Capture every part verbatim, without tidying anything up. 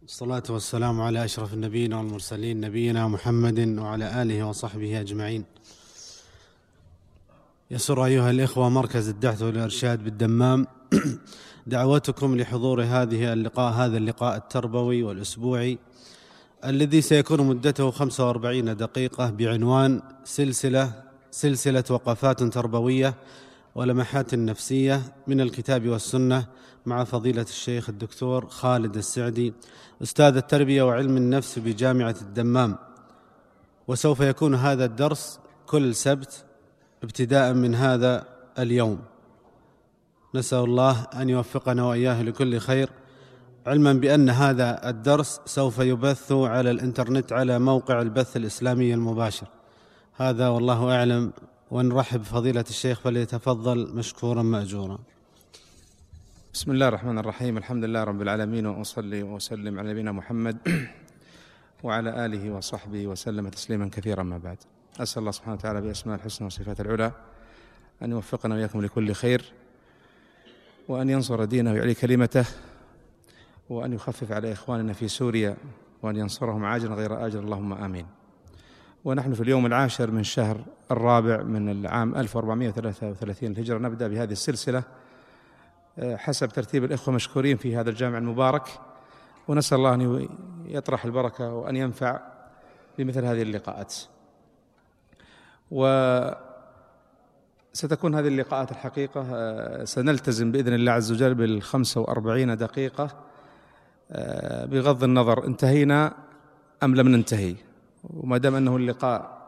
الصلاة والسلام على أشرف النبيين والمرسلين نبينا محمد وعلى آله وصحبه أجمعين. يسر أيها الإخوة مركز الدعوة والإرشاد بالدمام دعوتكم لحضور هذه اللقاء هذا اللقاء التربوي والأسبوعي الذي سيكون مدته خمسة وأربعين دقيقة بعنوان سلسلة سلسلة وقفات تربوية ولمحات نفسية من الكتاب والسنة مع فضيلة الشيخ الدكتور خالد السعدي أستاذ التربية وعلم النفس بجامعة الدمام. وسوف يكون هذا الدرس كل سبت ابتداء من هذا اليوم. نسأل الله أن يوفقنا وإياه لكل خير، علما بأن هذا الدرس سوف يبث على الإنترنت على موقع البث الإسلامي المباشر. هذا والله أعلم، ونرحب بفضيلة الشيخ فليتفضل مشكورا مأجورا. بسم الله الرحمن الرحيم. الحمد لله رب العالمين، وأصلي وأسلم على نبينا محمد وعلى آله وصحبه وسلم تسليما كثيرا. ما بعد، أسأل الله سبحانه وتعالى بأسماء الحسنى وصفات العلى أن يوفقنا وإياكم لكل خير، وأن ينصر دينه ويعلي كلمته، وأن يخفف على إخواننا في سوريا، وأن ينصرهم عاجلا غير آجل، اللهم آمين. ونحن في اليوم العاشر من شهر الرابع من العام ألف وأربعمائة وثلاثة وثلاثين الهجرة، نبدأ بهذه السلسلة حسب ترتيب الإخوة مشكورين في هذا الجامع المبارك، ونسأل الله أن يطرح البركة وأن ينفع بمثل هذه اللقاءات. وستكون هذه اللقاءات الحقيقة سنلتزم بإذن الله عز وجل بالخمسة وأربعين دقيقة، بغض النظر انتهينا أم لم ننتهي. وما دام أنه اللقاء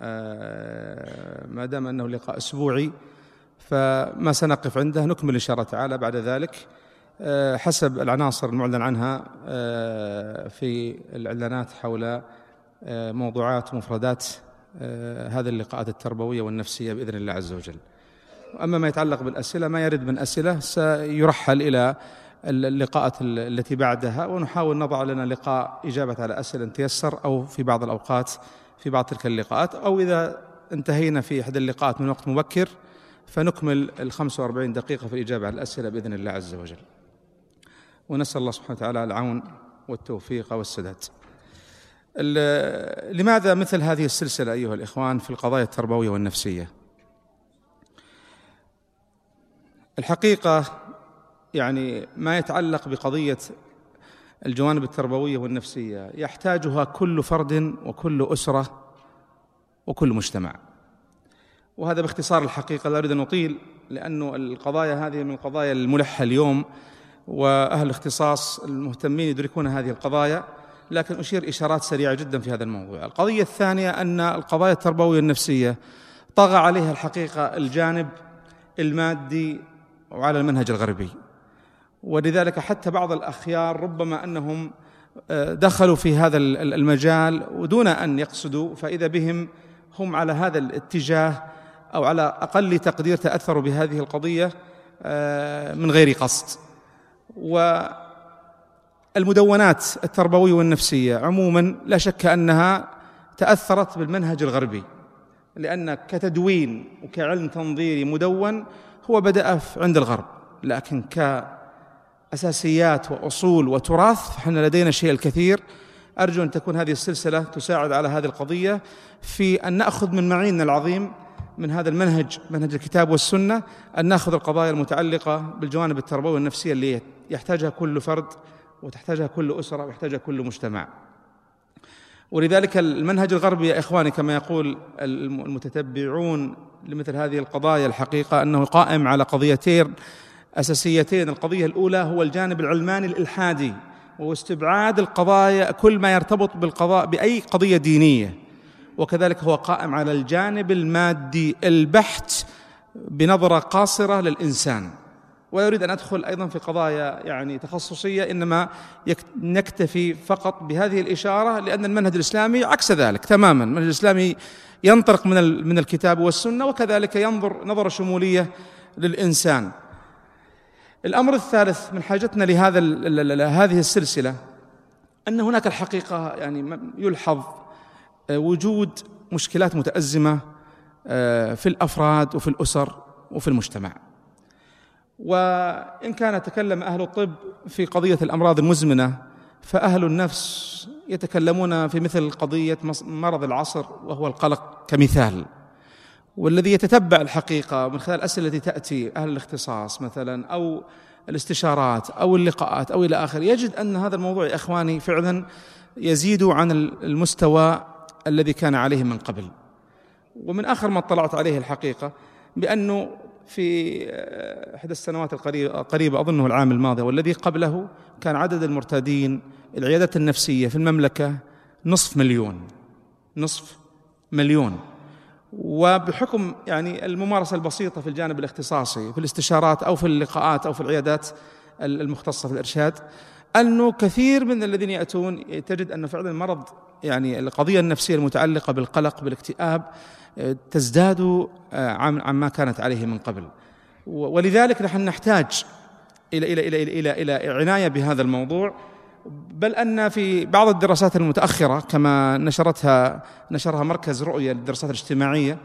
ما دام أنه لقاء أسبوعي، فما سنقف عنده نكمل إن شاء الله تعالى بعد ذلك حسب العناصر المعلن عنها في الإعلانات حول موضوعات ومفردات هذه اللقاءات التربوية والنفسية بإذن الله عز وجل. أما ما يتعلق بالأسئلة، ما يرد من أسئلة سيرحل إلى اللقاءات التي بعدها، ونحاول نضع لنا لقاء إجابة على أسئلة تيسر، أو في بعض الأوقات في بعض تلك اللقاءات، أو إذا انتهينا في إحدى اللقاءات من وقت مبكر فنكمل الخمس وأربعين دقيقة في الإجابة على الأسئلة بإذن الله عز وجل. ونسأل الله سبحانه وتعالى العون والتوفيق والسداد. لماذا مثل هذه السلسلة أيها الإخوان في القضايا التربوية والنفسية؟ الحقيقة يعني ما يتعلق بقضية الجوانب التربوية والنفسية يحتاجها كل فرد وكل أسرة وكل مجتمع. وهذا باختصار الحقيقة، لا أريد أن أطيل، لأن القضايا هذه من القضايا الملحة اليوم، وأهل الاختصاص المهتمين يدركون هذه القضايا، لكن أشير إشارات سريعة جدا في هذا الموضوع. القضية الثانية أن القضايا التربوية النفسية طغى عليها الحقيقة الجانب المادي وعلى المنهج الغربي، ولذلك حتى بعض الأخيار ربما أنهم دخلوا في هذا المجال ودون أن يقصدوا، فإذا بهم هم على هذا الاتجاه، أو على أقل تقدير تأثروا بهذه القضية من غير قصد. والمدونات التربوية والنفسية عموما لا شك أنها تأثرت بالمنهج الغربي، لأن كتدوين وكعلم تنظيري مدون هو بدأ عند الغرب، لكن كأساسيات وأصول وتراث فإحنا لدينا شيء الكثير. أرجو أن تكون هذه السلسلة تساعد على هذه القضية، في أن نأخذ من معيننا العظيم من هذا المنهج، منهج الكتاب والسنة، أن نأخذ القضايا المتعلقة بالجوانب التربوية والنفسية اللي يحتاجها كل فرد وتحتاجها كل أسرة ويحتاجها كل مجتمع. ولذلك المنهج الغربي يا إخواني كما يقول المتتبعون لمثل هذه القضايا الحقيقة أنه قائم على قضيتين أساسيتين. القضية الأولى هو الجانب العلماني الإلحادي، واستبعاد القضايا كل ما يرتبط بالقضاء بأي قضية دينية، وكذلك هو قائم على الجانب المادي البحت بنظرة قاصرة للإنسان. ولا أريد أن أدخل أيضا في قضايا يعني تخصصية، إنما نكتفي فقط بهذه الإشارة، لأن المنهج الإسلامي عكس ذلك تماما. المنهج الإسلامي ينطلق من من الكتاب والسنة، وكذلك ينظر نظرة شمولية للإنسان. الأمر الثالث من حاجتنا لهذا هذه السلسلة أن هناك الحقيقة يعني يلحظ وجود مشكلات متأزمة في الأفراد وفي الأسر وفي المجتمع. وإن كان تكلم أهل الطب في قضية الأمراض المزمنة فأهل النفس يتكلمون في مثل قضية مرض العصر وهو القلق كمثال، والذي يتتبع الحقيقة من خلال الأسئلة التي تأتي أهل الاختصاص مثلا أو الاستشارات أو اللقاءات أو إلى آخره، يجد أن هذا الموضوع يا إخواني فعلا يزيد عن المستوى الذي كان عليه من قبل. ومن آخر ما اطلعت عليه الحقيقة بأنه في إحدى السنوات القريبة أظنه العام الماضي والذي قبله كان عدد المرتادين العيادات النفسية في المملكة نصف مليون نصف مليون وبحكم يعني الممارسة البسيطة في الجانب الاختصاصي في الاستشارات أو في اللقاءات أو في العيادات المختصة في الإرشاد، أنه كثير من الذين يأتون تجد أنه فعلا المرض يعني القضية النفسية المتعلقة بالقلق بالاكتئاب تزداد عن ما كانت عليه من قبل. ولذلك نحن نحتاج إلى إلى إلى إلى إلى عناية بهذا الموضوع، بل أن في بعض الدراسات المتأخرة كما نشرتها نشرها مركز رؤية للدراسات الاجتماعية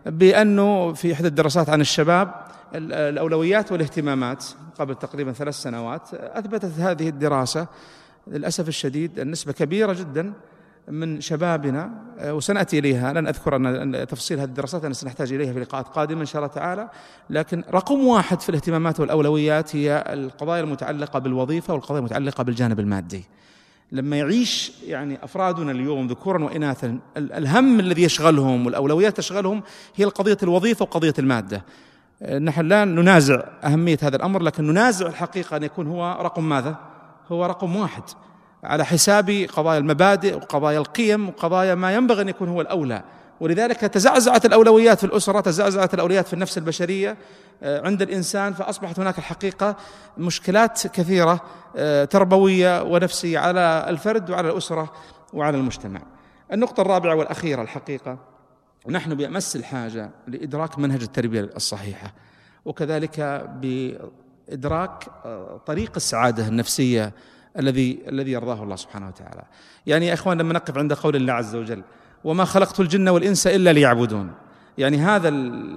بأنه في إحدى الدراسات عن الشباب الأولويات والاهتمامات قبل تقريبا ثلاث سنوات، أثبتت هذه الدراسة للأسف الشديد النسبة كبيرة جدا من شبابنا، وسنأتي إليها، لن أذكر أن تفصيل هذه الدراسات أنا سنحتاج إليها في لقاءات قادمة إن شاء الله تعالى، لكن رقم واحد في الاهتمامات والأولويات هي القضايا المتعلقة بالوظيفة والقضايا المتعلقة بالجانب المادي. لما يعيش يعني أفرادنا اليوم ذكورا وإناثا الهم الذي يشغلهم والأولويات تشغلهم هي القضية الوظيفة وقضية المادة. نحن لا ننازع أهمية هذا الأمر، لكن ننازع الحقيقة أن يكون هو رقم ماذا؟ هو رقم واحد على حساب قضايا المبادئ وقضايا القيم وقضايا ما ينبغي أن يكون هو الأولى. ولذلك تزعزعت الأولويات في الأسرة، تزعزعت الأولويات في النفس البشرية عند الإنسان، فأصبحت هناك الحقيقة مشكلات كثيرة تربوية ونفسية على الفرد وعلى الأسرة وعلى المجتمع. النقطة الرابعة والأخيرة الحقيقة، نحن بأمس الحاجة لإدراك منهج التربية الصحيحة، وكذلك بإدراك طريق السعادة النفسية الذي الذي يرضاه الله سبحانه وتعالى. يعني يا إخوان لما نقف عند قول الله عز وجل وما خلقت الجن والإنس إلا ليعبدون، يعني هذا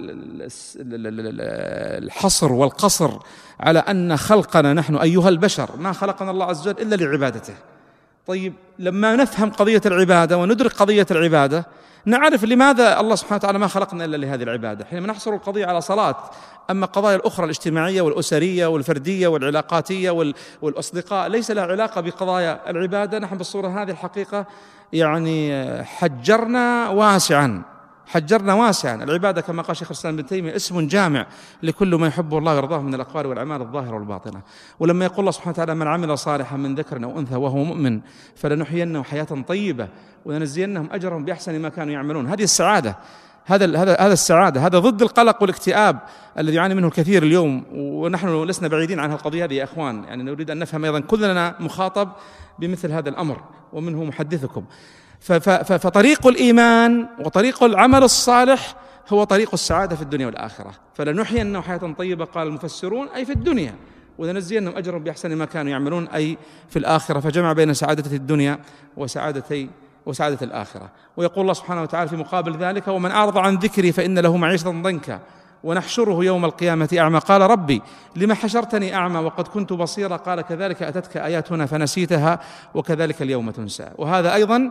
الحصر والقصر على أن خلقنا نحن أيها البشر ما خلقنا الله عز وجل إلا لعبادته. طيب لما نفهم قضية العبادة وندرك قضية العبادة نعرف لماذا الله سبحانه وتعالى ما خلقنا إلا لهذه العبادة. حينما نحصر القضية على صلاة، أما القضايا الأخرى الاجتماعية والأسرية والفردية والعلاقاتية والأصدقاء ليس لها علاقة بقضايا العبادة، نحن بالصورة هذه الحقيقة يعني حجرنا واسعا حجرنا واسعا. العبادة كما قال شيخ الإسلام ابن تيمية اسم جامع لكل ما يحبه الله ويرضاه من الأقوال والأعمال الظاهرة والباطنة. ولما يقول الله سبحانه وتعالى من عمل صالحا من ذكر أو أنثى وهو مؤمن فلنحيينه حياة طيبة ولنجزينهم أجرهم بأحسن ما كانوا يعملون، هذه السعادة، هذا هذا هذا السعادة، هذا ضد القلق والاكتئاب الذي يعاني منه الكثير اليوم، ونحن لسنا بعيدين عن القضية هذه يا إخوان. يعني نريد أن نفهم أيضا كلنا مخاطب بمثل هذا الأمر ومنه محدثكم. فطريق الإيمان وطريق العمل الصالح هو طريق السعادة في الدنيا والآخرة. فلنحيينهم حياة طيبة قال المفسرون أي في الدنيا ولنجزينهم أجرهم بأحسن ما كانوا يعملون أي في الآخرة، فجمع بين سعادة الدنيا وسعادتي وسعادة الآخرة. ويقول الله سبحانه وتعالى في مقابل ذلك ومن أعرض عن ذكري فإن له معيشة ضنكا ونحشره يوم القيامة أعمى قال ربي لما حشرتني أعمى وقد كنت بصيرا قال كذلك أتتك آياتنا فنسيتها وكذلك اليوم تنسى. وهذا أيضا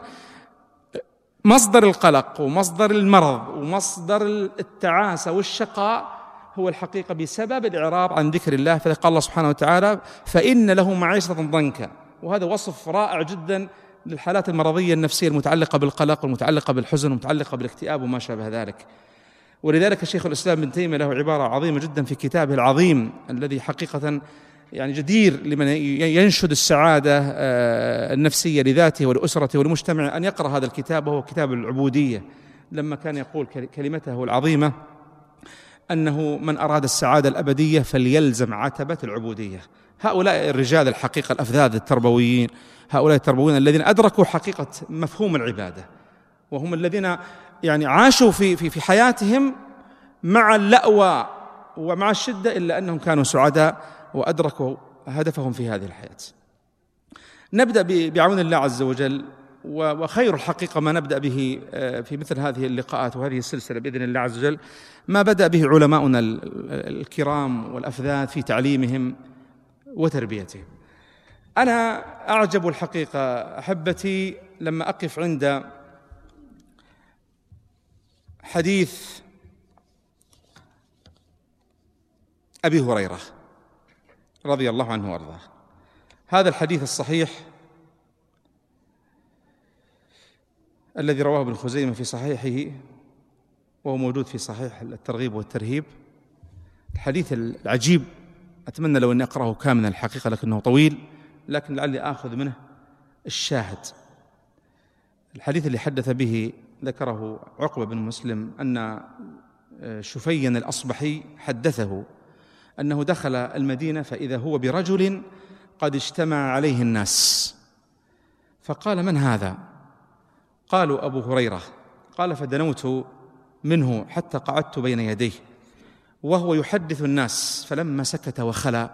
مصدر القلق ومصدر المرض ومصدر التعاسة والشقاء هو الحقيقة بسبب الإعراض عن ذكر الله. فقال الله سبحانه وتعالى فإن له معيشة ضنكا، وهذا وصف رائع جدا للحالات المرضية النفسية المتعلقة بالقلق والمتعلقة بالحزن والمتعلقة بالاكتئاب وما شابه ذلك. ولذلك شيخ الإسلام ابن تيمية له عبارة عظيمة جدا في كتابه العظيم الذي حقيقة يعني جدير لمن ينشد السعادة النفسية لذاته ولأسرته ولمجتمعه أن يقرأ هذا الكتاب، وهو كتاب العبودية، لما كان يقول كلمته العظيمة أنه من أراد السعادة الأبدية فليلزم عتبة العبودية. هؤلاء الرجال الحقيقة الأفذاذ التربويين، هؤلاء التربويين الذين أدركوا حقيقة مفهوم العبادة، وهم الذين يعني عاشوا في في في حياتهم مع اللأوى ومع الشدة إلا أنهم كانوا سعداء وأدركوا هدفهم في هذه الحياة. نبدأ بعون الله عز وجل، وخير الحقيقة ما نبدأ به في مثل هذه اللقاءات وهذه السلسلة بإذن الله عز وجل ما بدأ به علماؤنا الكرام والأفذاذ في تعليمهم وتربيتهم. أنا أعجب الحقيقة أحبتي لما أقف عند حديث أبي هريرة رضي الله عنه وأرضاه. هذا الحديث الصحيح الذي رواه ابن خزيمة في صحيحه، وهو موجود في صحيح الترغيب والترهيب. الحديث العجيب، أتمنى لو أني أقرأه كاملا الحقيقة، لكنه طويل، لكن لعلي آخذ منه الشاهد. الحديث اللي حدث به ذكره عقبة بن مسلم أن شفيا الأصبحي حدثه أنه دخل المدينة فإذا هو برجل قد اجتمع عليه الناس، فقال: من هذا؟ قالوا: أبو هريرة. قال: فدنوت منه حتى قعدت بين يديه وهو يحدث الناس، فلما سكت وخلا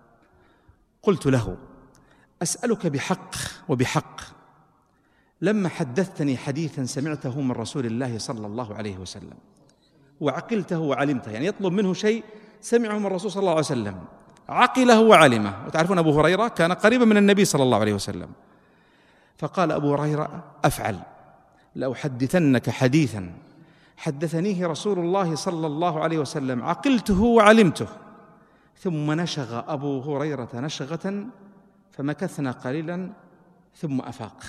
قلت له: أسألك بحق وبحق، لما حدثتني حديثا سمعته من رسول الله صلى الله عليه وسلم وعقلته وعلمته، يعني يطلب منه شيء سمعه من الرسول صلى الله عليه وسلم، عقله وعلمه. وتعرفون أبو هريرة كان قريبا من النبي صلى الله عليه وسلم. فقال أبو هريرة: أفعل، لأحدثنك حديثا حدثنيه رسول الله صلى الله عليه وسلم عقلته وعلمته. ثم نشغ أبو هريرة نشغة فمكثنا قليلا ثم أفاق،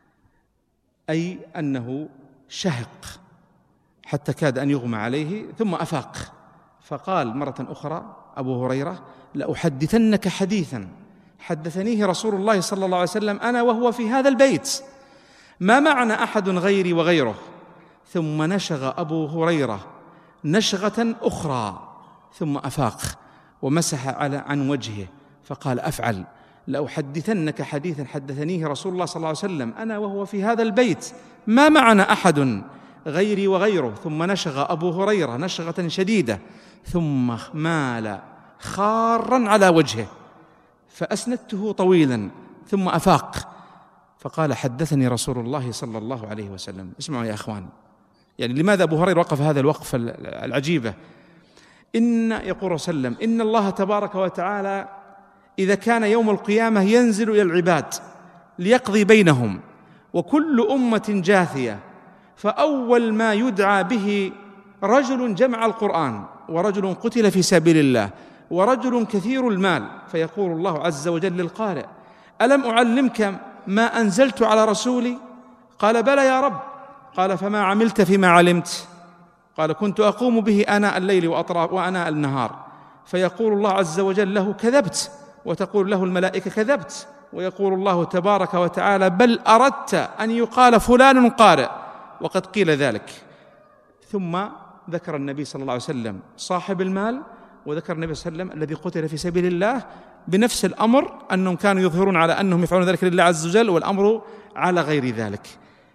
أي أنه شهق حتى كاد أن يغمى عليه ثم أفاق. فقال مرة أخرى أبو هريرة: لأحدثنك حديثا حدثنيه رسول الله صلى الله عليه وسلم أنا وهو في هذا البيت، ما معنا أحد غيري وغيره. ثم نشغ أبو هريرة نشغة أخرى ثم أفاق ومسح على عن وجهه فقال: أفعل، لأحدثنك حديثا حدثنيه رسول الله صلى الله عليه وسلم أنا وهو في هذا البيت، ما معنا أحد غيري وغيره. ثم نشغ أبو هريرة نشغة شديدة ثم مال خارا على وجهه فأسندته طويلا ثم أفاق فقال: حدثني رسول الله صلى الله عليه وسلم. اسمعوا يا أخوان، يعني لماذا أبو هريرة وقف هذا الوقف العجيبة؟ إن يقول صلى الله عليه وسلم: إن الله تبارك وتعالى إذا كان يوم القيامة ينزل إلى العباد ليقضي بينهم وكل أمة جاثية، فأول ما يدعى به رجل جمع القرآن ورجل قتل في سبيل الله ورجل كثير المال، فيقول الله عز وجل للقارئ: ألم أعلمك ما أنزلت على رسولي؟ قال: بلى يا رب. قال: فما عملت فيما علمت؟ قال: كنت أقوم به آناء الليل وأطراف وآناء النهار. فيقول الله عز وجل له: كذبت. وتقول له الملائكة: كذبت. ويقول الله تبارك وتعالى: بل أردت أن يقال فلان قارئ وقد قيل ذلك. ثم ذكر النبي صلى الله عليه وسلم صاحب المال، وذكر النبي صلى الله عليه وسلم الذي قتل في سبيل الله بنفس الأمر، أنهم كانوا يظهرون على أنهم يفعلون ذلك لله عز وجل والأمر على غير ذلك.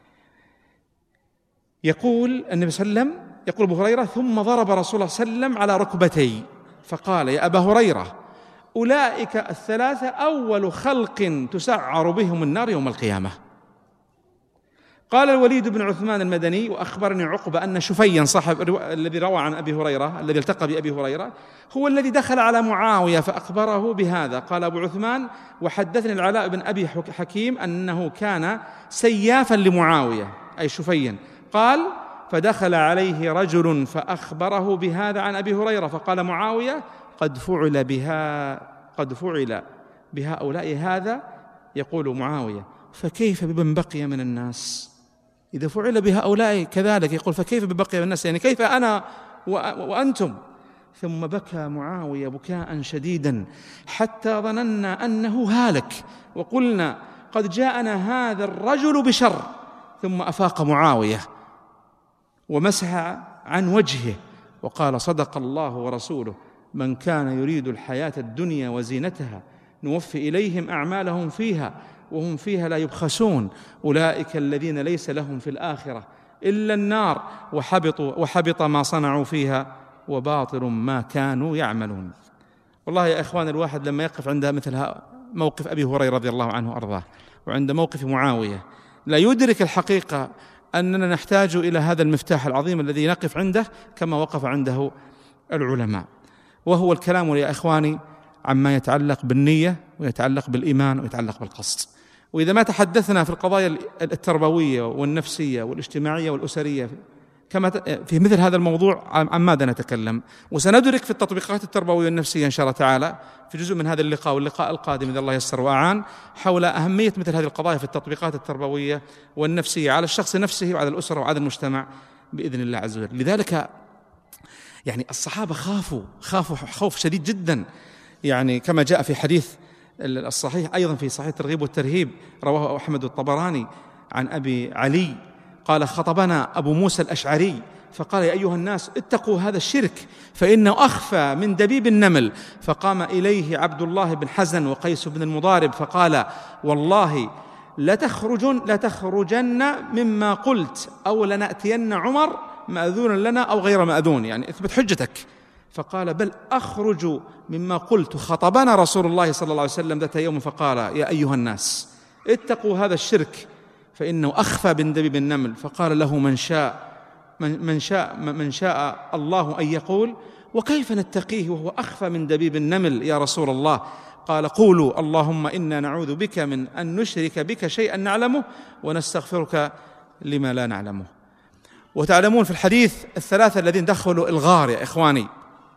يقول النبي صلى الله عليه وسلم، يقول أبو هريرة: ثم ضرب رسول الله صلى الله عليه وسلم على ركبتي فقال: يا أبا هريرة، أولئك الثلاثة أول خلق تسعر بهم النار يوم القيامة. قال الوليد بن عثمان المدني: وأخبرني عقبة أن شفيا صاحب الذي روى عن أبي هريرة الذي التقى بأبي هريرة هو الذي دخل على معاوية فأخبره بهذا. قال أبو عثمان: وحدثني العلاء بن أبي حكيم أنه كان سيافا لمعاوية أي شفيا. قال: فدخل عليه رجل فأخبره بهذا عن أبي هريرة فقال معاوية: قد فعل بها قد فعل بهؤلاء هذا. يقول معاوية: فكيف بمن بقي من الناس؟ إذا فعل بهؤلاء كذلك، يقول: فكيف ببقي من الناس؟ يعني كيف أنا وأنتم؟ ثم بكى معاوية بكاء شديدا حتى ظننا أنه هالك، وقلنا: قد جاءنا هذا الرجل بشر. ثم أفاق معاوية ومسح عن وجهه وقال: صدق الله ورسوله، من كان يريد الحياة الدنيا وزينتها نوفي إليهم أعمالهم فيها وهم فيها لا يبخسون، أولئك الذين ليس لهم في الآخرة إلا النار وحبطوا وحبط ما صنعوا فيها وباطل ما كانوا يعملون. والله يا إخوان، الواحد لما يقف عند مثل موقف أبي هريرة رضي الله عنه وأرضاه وعند موقف معاوية لا يدرك الحقيقة أننا نحتاج إلى هذا المفتاح العظيم الذي نقف عنده كما وقف عنده العلماء، وهو الكلام يا إخواني عما يتعلق بالنية ويتعلق بالإيمان ويتعلق بالقصد. وإذا ما تحدثنا في القضايا التربوية والنفسية والاجتماعية والأسرية كما في مثل هذا الموضوع عن ماذا نتكلم؟ وسندرك في التطبيقات التربوية والنفسية إن شاء الله تعالى في جزء من هذا اللقاء واللقاء القادم إذا الله يسر وأعان حول أهمية مثل هذه القضايا في التطبيقات التربوية والنفسية على الشخص نفسه وعلى الأسرة وعلى المجتمع بإذن الله عز وجل. لذلك يعني الصحابة خافوا خافوا خوف شديد جدا، يعني كما جاء في حديث الصحيح أيضا في صحيح الترغيب والترهيب رواه أحمد الطبراني عن أبي علي قال خطبنا أبو موسى الأشعري فقال يا أيها الناس اتقوا هذا الشرك فإنه أخفى من دبيب النمل. فقام إليه عبد الله بن حزن وقيس بن المضارب فقال والله لتخرجن, لتخرجن مما قلت أو لنأتين عمر مأذون لنا أو غير مأذون، يعني اثبت حجتك. فقال بل أخرج مما قلت خطبنا رسول الله صلى الله عليه وسلم ذات يوم فقال يا أيها الناس اتقوا هذا الشرك فإنه أخفى من دبيب النمل. فقال له من شاء من, من شاء من شاء الله أن يقول وكيف نتقيه وهو أخفى من دبيب النمل يا رسول الله؟ قال قولوا اللهم إنا نعوذ بك من أن نشرك بك شيئا نعلمه ونستغفرك لما لا نعلمه. وتعلمون في الحديث الثلاثة الذين دخلوا الغار يا إخواني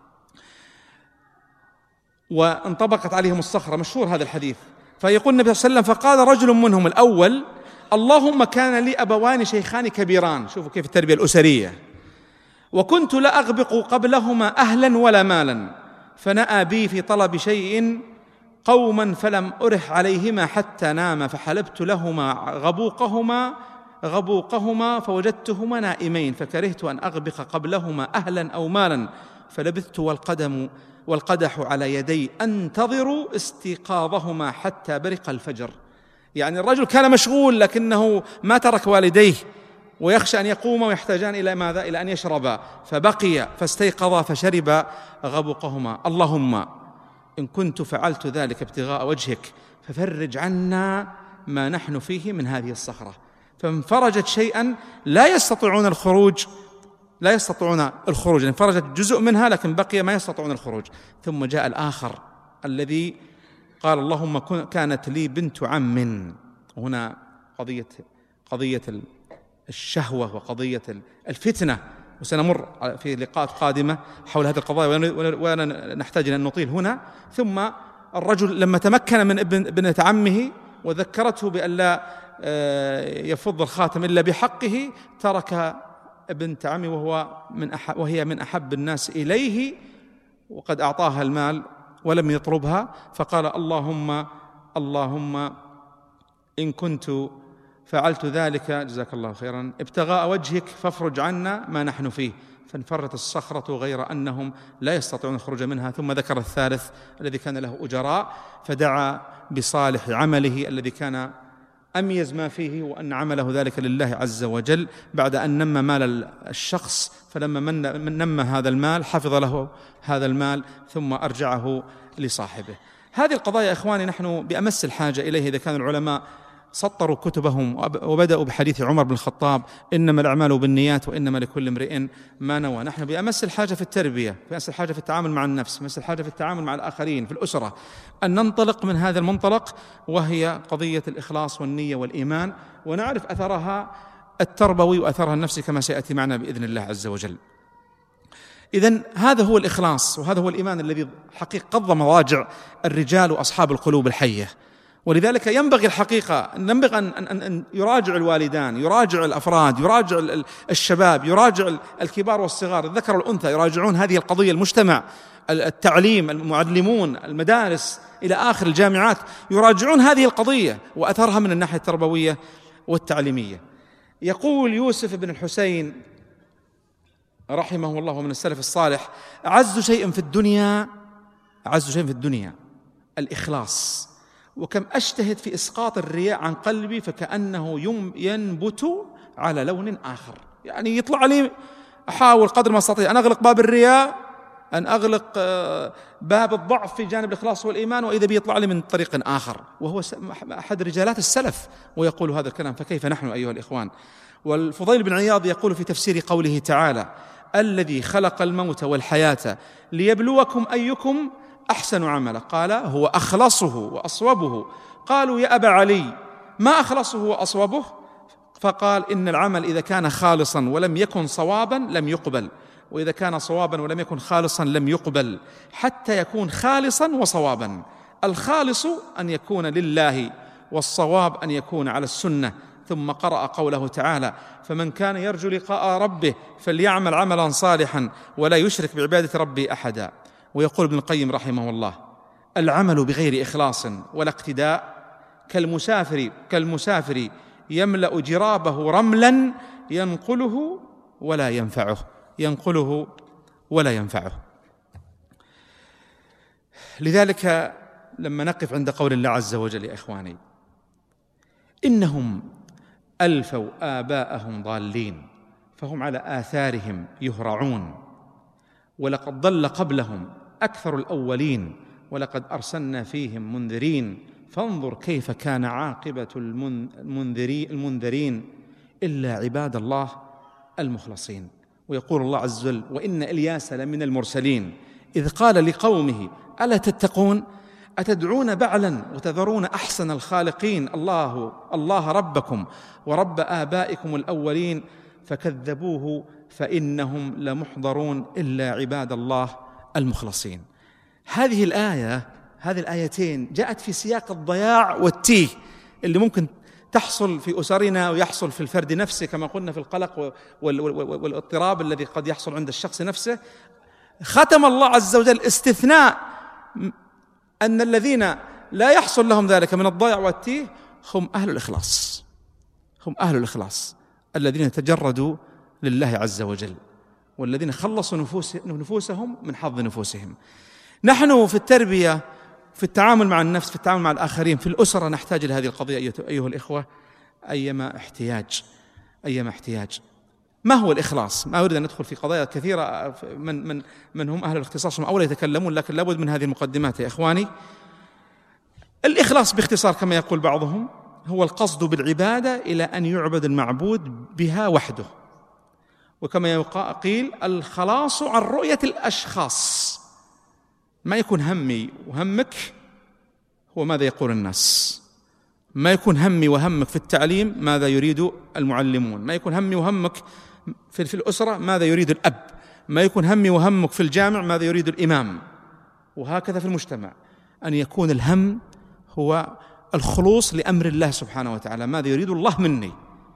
وانطبقت عليهم الصخرة، مشهور هذا الحديث. فيقول النبي صلى الله عليه وسلم فقال رجل منهم الأول اللهم كان لي أبوان شيخان كبيران، شوفوا كيف التربية الأسرية، وكنت لا أغبق قبلهما أهلا ولا مالا فنأى بي في طلب شيء قوما فلم أرح عليهما حتى ناما فحلبت لهما غبوقهما غبوقهما فوجدتهما نائمين فكرهت أن أغبق قبلهما أهلا أو مالا فلبثت والقدم والقدح على يدي أنتظر استيقاظهما حتى برق الفجر. يعني الرجل كان مشغول لكنه ما ترك والديه ويخشى أن يقوم ويحتاجان إلى ماذا؟ إلى أن يشربا، فبقي فاستيقظا فشرب غبقهما. اللهم إن كنت فعلت ذلك ابتغاء وجهك ففرج عنا ما نحن فيه من هذه الصخرة. فانفرجت شيئا لا يستطيعون الخروج لا يستطيعون الخروج انفرجت جزء منها لكن بقي ما يستطيعون الخروج. ثم جاء الآخر الذي قال اللهم كانت لي بنت عم. هنا قضية قضية الشهوة وقضية الفتنة، وسنمر في لقاءات قادمة حول هذه القضايا ولا نحتاج أن نطيل هنا. ثم الرجل لما تمكن من ابنة عمه وذكرته بأن لا يفض الخاتم إلا بحقه ترك ابنة عمه وهو من أحب وهي من أحب الناس إليه وقد أعطاها المال ولم يطلبها. فقال اللهم اللهم إن كنت فعلت ذلك جزاك الله خيرا ابتغاء وجهك فافرج عنا ما نحن فيه. فانفرت الصخرة غير أنهم لا يستطيعون الخروج منها. ثم ذكر الثالث الذي كان له أجراء فدعا بصالح عمله الذي كان أميز ما فيه وأن عمله ذلك لله عز وجل بعد أن نمى مال الشخص. فلما من نمى هذا المال حفظ له هذا المال ثم أرجعه لصاحبه. هذه القضايا إخواني نحن بأمس الحاجة إليه. إذا كان العلماء سطروا كتبهم وبدأوا بحديث عمر بن الخطاب إنما الأعمال بالنيات وإنما لكل امرئ ما نوى، نحن بأمس الحاجة في التربية، بأمس الحاجة في التعامل مع النفس، بأمس الحاجة في التعامل مع الآخرين في الأسرة أن ننطلق من هذا المنطلق وهي قضية الإخلاص والنية والإيمان، ونعرف أثرها التربوي وأثرها النفسي كما سيأتي معنا بإذن الله عز وجل. إذن هذا هو الإخلاص وهذا هو الإيمان الذي حقيقة قضى مواجع الرجال وأصحاب القلوب الحية. ولذلك ينبغي الحقيقة ينبغي أن, أن, أن يراجع الوالدان، يراجع الأفراد، يراجع الشباب، يراجع الكبار والصغار، الذكر والأنثى، يراجعون هذه القضية. المجتمع، التعليم، المعلمون، المدارس إلى آخر الجامعات يراجعون هذه القضية وأثرها من الناحية التربوية والتعليمية. يقول يوسف بن الحسين رحمه الله من السلف الصالح أعز شيء في الدنيا أعز شيء في الدنيا الإخلاص، وكم أجتهد في إسقاط الرياء عن قلبي فكأنه ينبت على لون آخر. يعني يطلع لي أحاول قدر ما أستطيع أن أغلق باب الرياء، أن أغلق باب الضعف في جانب الإخلاص والإيمان، وإذا بيطلع لي من طريق آخر، وهو أحد رجالات السلف ويقول هذا الكلام. فكيف نحن أيها الإخوان؟ والفضيل بن عياض يقول في تفسير قوله تعالى الذي خلق الموت والحياة ليبلوكم أيكم أحسن عملا؟ قال هو أخلصه وأصوبه. قالوا يا أبا علي ما أخلصه وأصوبه؟ فقال إن العمل إذا كان خالصا ولم يكن صوابا لم يقبل، وإذا كان صوابا ولم يكن خالصا لم يقبل، حتى يكون خالصا وصوابا. الخالص أن يكون لله، والصواب أن يكون على السنة. ثم قرأ قوله تعالى: فمن كان يرجو لقاء ربه فليعمل عملا صالحا ولا يشرك بعبادة ربه أحدا. ويقول ابن القيم رحمه الله: العمل بغير إخلاص ولا اقتداء كالمسافر كالمسافر يملأ جرابه رملا ينقله ولا ينفعه ينقله ولا ينفعه. لذلك لما نقف عند قول الله عز وجل: يا إخواني إنهم ألفوا آباءهم ضالين فهم على آثارهم يهرعون، ولقد ضل قبلهم أكثر الأولين ولقد أرسلنا فيهم منذرين فانظر كيف كان عاقبة المنذرين إلا عباد الله المخلصين. ويقول الله عز وجل: وإن إلياس لمن المرسلين إذ قال لقومه ألا تتقون أتدعون بعلا وتذرون أحسن الخالقين الله الله ربكم ورب آبائكم الأولين فكذبوه فإنهم لمحضرون إلا عباد الله المخلصين. هذه الآية هذه الآيتين جاءت في سياق الضياع والتيه اللي ممكن تحصل في أسرنا ويحصل في الفرد نفسه، كما قلنا في القلق والاضطراب الذي قد يحصل عند الشخص نفسه. ختم الله عز وجل استثناء أن الذين لا يحصل لهم ذلك من الضياع والتيه هم أهل الإخلاص، هم أهل الإخلاص الذين تجردوا لله عز وجل، والذين خلصوا نفوس نفوسهم من حظ نفوسهم. نحن في التربية، في التعامل مع النفس، في التعامل مع الآخرين، في الأسرة نحتاج لهذه القضية أيها الإخوة أيما احتياج أيما احتياج. ما هو الإخلاص؟ ما أريد أن ندخل في قضايا كثيرة من من من هم أهل الاختصاص هم أولى يتكلمون، لكن لابد من هذه المقدمات يا إخواني. الإخلاص باختصار كما يقول بعضهم هو القصد بالعبادة إلى أن يعبد المعبود بها وحده، وكما قيل الخلاص عن رؤية الأشخاص. ما يكون همي وهمك هو ماذا يقول الناس، ما يكون همي وهمك في التعليم ماذا يريد المعلمون، ما يكون همي وهمك في, في الأسرة ماذا يريد الأب، ما يكون همي وهمك في الجامع ماذا يريد الإمام، وهكذا في المجتمع. أن يكون الهم هو الخلوص لأمر الله سبحانه وتعالى، ماذا يريد الله مني،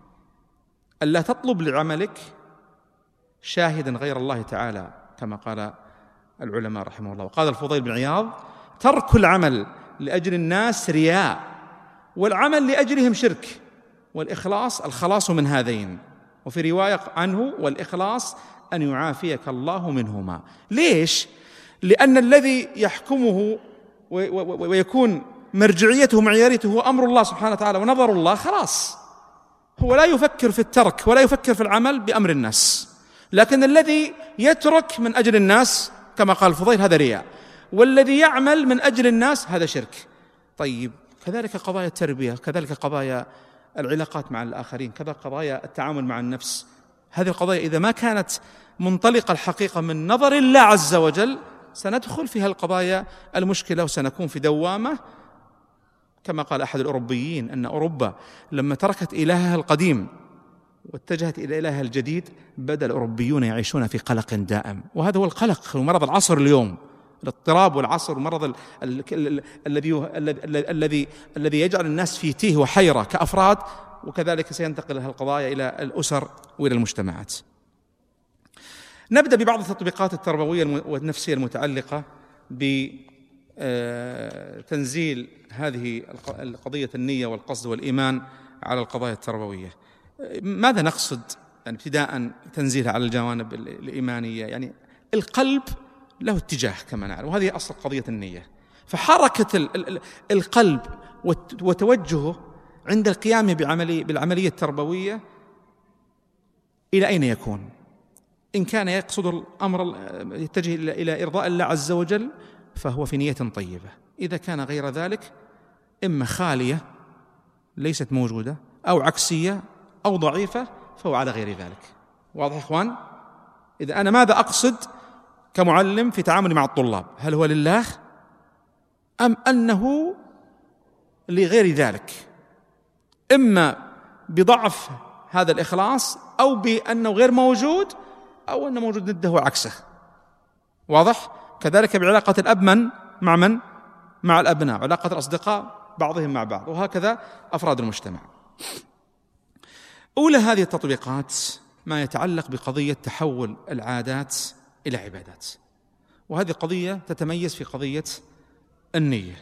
ألا تطلب لعملك شاهدا غير الله تعالى كما قال العلماء رحمه الله. وقال الفضيل بن عياض: ترك العمل لأجل الناس رياء، والعمل لأجلهم شرك، والإخلاص الخلاص من هذين. وفي رواية عنه: والإخلاص أن يعافيك الله منهما. ليش؟ لأن الذي يحكمه ويكون مرجعيته ومعياريته هو أمر الله سبحانه وتعالى ونظر الله، خلاص هو لا يفكر في الترك ولا يفكر في العمل بأمر الناس. لكن الذي يترك من أجل الناس كما قال الفضيل هذا رياء، والذي يعمل من أجل الناس هذا شرك. طيب كذلك قضايا التربية، كذلك قضايا العلاقات مع الآخرين، كذا قضايا التعامل مع النفس. هذه القضايا إذا ما كانت منطلقة الحقيقة من نظر الله عز وجل سندخل في هالقضايا المشكلة وسنكون في دوامة. كما قال أحد الأوروبيين أن أوروبا لما تركت إلهها القديم واتجهت إلى إلهها الجديد بدأ الأوروبيون يعيشون في قلق دائم، وهذا هو القلق ومرض العصر اليوم، الاضطراب والعصر ومرض الذي الذي الذي يجعل الناس في تيه وحيرة كأفراد، وكذلك سينتقل هذه القضايا إلى الأسر وإلى المجتمعات. نبدأ ببعض التطبيقات التربوية والنفسية المتعلقة بتنزيل هذه القضية النية والقصد والإيمان على القضايا التربوية. ماذا نقصد يعني ابتداء تنزيلها على الجوانب الإيمانية؟ يعني القلب له اتجاه كما نعلم، وهذه أصل قضية النية. فحركة القلب وتوجهه عند القيام بعملية بالعملية التربوية إلى أين يكون؟ إن كان يقصد الأمر يتجه إلى إرضاء الله عز وجل فهو في نية طيبة، إذا كان غير ذلك إما خالية ليست موجودة أو عكسية أو ضعيفة فهو على غير ذلك. واضح إخوان؟ إذا أنا ماذا أقصد كمعلم في تعاملي مع الطلاب؟ هل هو لله أم أنه لغير ذلك، إما بضعف هذا الإخلاص أو بأنه غير موجود أو أنه موجود ضده وعكسه. واضح؟ كذلك بعلاقة الأب من مع من؟ مع الأبناء، علاقة الأصدقاء بعضهم مع بعض، وهكذا أفراد المجتمع. أولى هذه التطبيقات ما يتعلق بقضية تحول العادات إلى عبادات، وهذه قضية تتميز في قضية النية.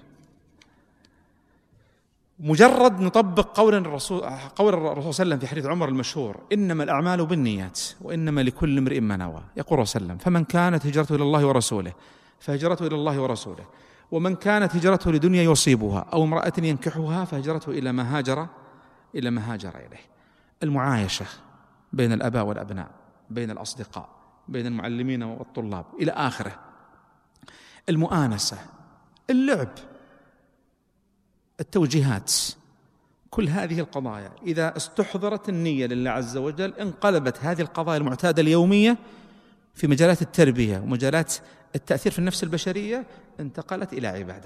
مجرد نطبق قول الرسول قول الرسول صلى الله عليه وسلم في حديث عمر المشهور: إنما الأعمال بالنيات وإنما لكل امرئ ما نوى. يقول الرسول صلى الله عليه وسلم: فمن كانت هجرته إلى الله ورسوله فهجرته إلى الله ورسوله، ومن كانت هجرته لدنيا يصيبها أو امرأة ينكحها فهجرته إلى ما هاجر إلى ما هاجر إليه. المعايشة بين الآباء والأبناء، بين الأصدقاء، بين المعلمين والطلاب إلى آخره، المؤانسة، اللعب، التوجيهات، كل هذه القضايا إذا استحضرت النية لله عز وجل انقلبت هذه القضايا المعتادة اليومية في مجالات التربية ومجالات التأثير في النفس البشرية، انتقلت إلى عبادة.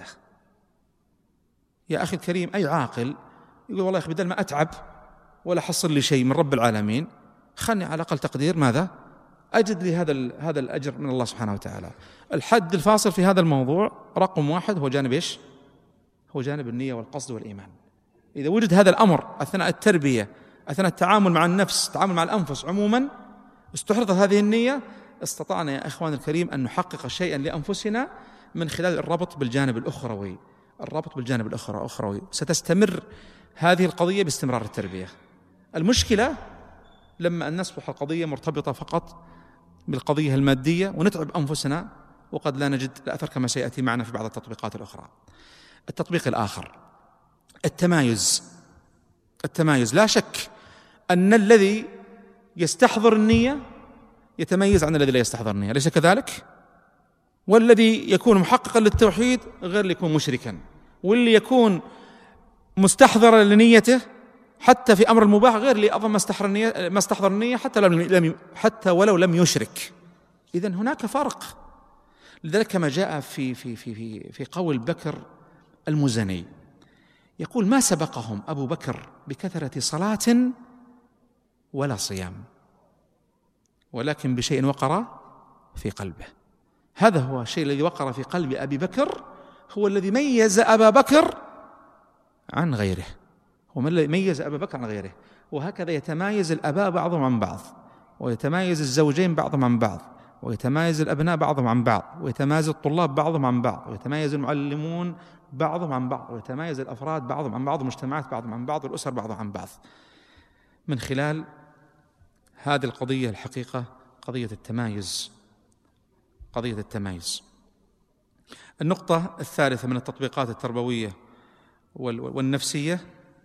يا أخي الكريم، أي عاقل يقول: والله يا أخي بدل ما أتعب ولا حصل لي شيء من رب العالمين، خلني على أقل تقدير ماذا؟ أجد لي هذا هذا الأجر من الله سبحانه وتعالى. الحد الفاصل في هذا الموضوع رقم واحد هو جانب إيش؟ هو جانب النية والقصد والإيمان. إذا وجد هذا الأمر أثناء التربية، أثناء التعامل مع النفس، التعامل مع الأنفس عموما، استحضرت هذه النية، استطعنا يا إخوان الكريم أن نحقق شيئا لأنفسنا من خلال الربط بالجانب الأخروي. الربط بالجانب الأخروي ستستمر هذه القضية باستمرار التربية. المشكلة لما أن نصبح القضية مرتبطة فقط بالقضية المادية ونتعب أنفسنا وقد لا نجد الأثر كما سيأتي معنا في بعض التطبيقات الأخرى. التطبيق الآخر التمايز. التمايز لا شك أن الذي يستحضر النية يتميز عن الذي لا يستحضر النية، أليس كذلك؟ والذي يكون محققا للتوحيد غير اللي يكون مشركا، واللي يكون مستحضرا لنيته حتى في أمر المباح غير اللي أظن ما استحضر النية ما استحضر النية حتى لو لم حتى ولو لم يشرك. إذن هناك فرق. لذلك كما جاء في في في في في قول بكر المزني يقول: ما سبقهم أبو بكر بكثرة صلاة ولا صيام، ولكن بشيء وقر في قلبه. هذا هو الشيء الذي وقر في قلب أبي بكر، هو الذي ميز أبا بكر عن غيره، هو من الذي ميز أبا بكر عن غيره. وهكذا يتمايز الآباء بعضهم عن بعض، ويتمايز الزوجين بعضهم عن بعض، ويتمايز الأبناء بعضهم عن بعض، ويتمايز الطلاب بعضهم عن بعض، ويتمايز المعلمون بعضهم عن بعض، ويتمايز الأفراد بعضهم عن بعض، والمجتمعات بعضهم عن بعض، والأسر بعضهم عن بعض، من خلال هذه القضية الحقيقة، قضية التمايز. قضية التمايز. النقطة الثالثة من التطبيقات التربوية والنفسية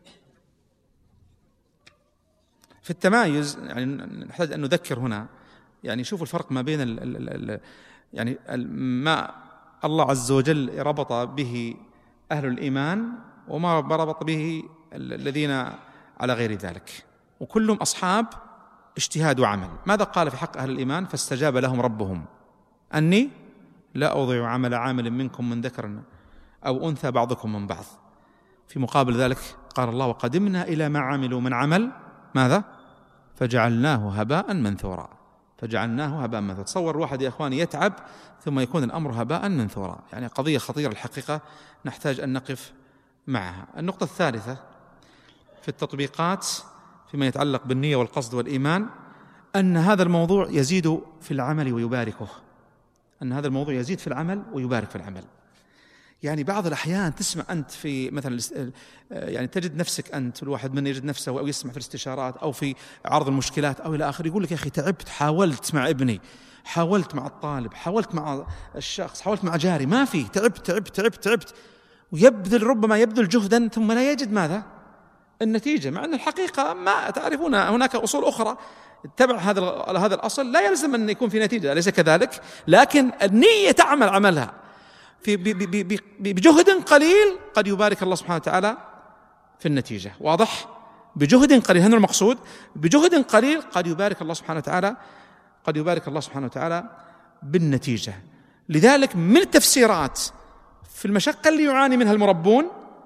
في التمايز، يعني نحتاج أن نذكر هنا، يعني شوفوا الفرق ما بين ال ال ال يعني ما الله عز وجل ربط به أهل الإيمان وما ربط به الذين على غير ذلك، وكلهم أصحاب اجتهاد وعمل. ماذا قال في حق أهل الإيمان؟ فاستجاب لهم ربهم أني لا أضيع عمل عامل منكم من ذكر أو أنثى بعضكم من بعض. في مقابل ذلك قال الله: وقدمنا إلى ما عملوا من عمل ماذا؟ فجعلناه هباء منثورا. فجعلناه هباء منثورا. تصور الواحد يا أخواني يتعب ثم يكون الأمر هباء منثورا، يعني قضية خطيرة الحقيقة نحتاج أن نقف معها. النقطة الثالثة في التطبيقات فيما يتعلق بالنية والقصد والإيمان أن هذا الموضوع يزيد في العمل ويباركه. أن هذا الموضوع يزيد في العمل ويبارك في العمل. يعني بعض الأحيان تسمع أنت في مثلا يعني تجد نفسك أنت الواحد منا يجد نفسه أو يسمع في الاستشارات أو في عرض المشكلات أو إلى آخره، يقول لك: يا أخي تعبت، حاولت مع ابني، حاولت مع الطالب، حاولت مع الشخص، حاولت مع جاري، ما في، تعبت تعبت تعبت تعبت ويبذل ربما يبذل جهدا ثم لا يجد ماذا؟ النتيجة. مع أن الحقيقة ما تعرفون هناك أصول أخرى تبع هذا هذا الأصل، لا يلزم أن يكون في نتيجة، أليس كذلك؟ لكن النية تعمل عملها في بجهد قليل قد يبارك الله سبحانه وتعالى في النتيجة. واضح؟ بجهد قليل، هذا المقصود، بجهد قليل قد يبارك الله سبحانه وتعالى قد يبارك الله سبحانه وتعالى بالنتيجة. لذلك من التفسيرات في المشقة اللي يعاني منها المربون